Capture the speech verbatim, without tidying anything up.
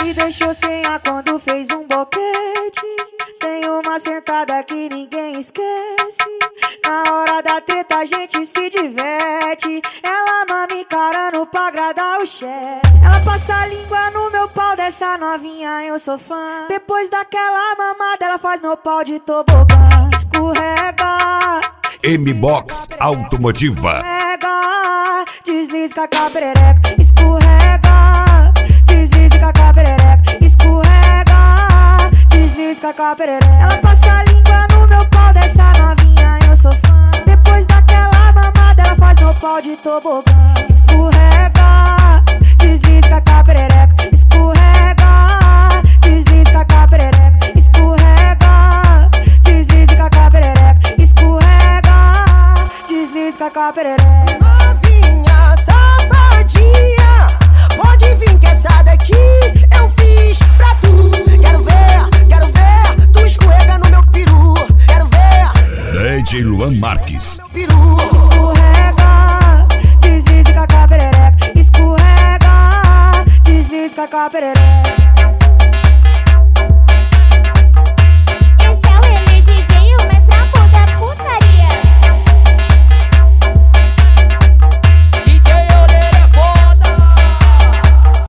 Me deixou sem ar quando fez um boquete. Tem uma sentada que ninguém esquece. Na hora da treta a gente se diverte. Ela mama encarando pra agradar o chefe. Ela passa a língua no meu pau, dessa novinha eu sou fã. Depois daquela mamada ela faz meu pau de tobogã. Escorrega, M-Box Automotiva. Escorrega, desliza com a perereca. Escorrega, desliza com a perereca. Escorrega, desliza com a perereca. Ela passa a língua no meu pau, dessa novinha eu sou fã. Depois daquela mamada ela faz meu pau de tobogã. Escorrega, desliza com a perereca. Escorrega, desliza com a perereca. Escorrega, desliza com a perereca. Escorrega, desliza com a perereca. Novinha safadinha, pode vir que essa daqui eu fiz pra tu. Quero ver, quero ver, tu escorrega no meu peru. Quero ver D J Luan Marques. peru. Escorrega, desliza com a perereca. Escorrega, desliza com a perereca.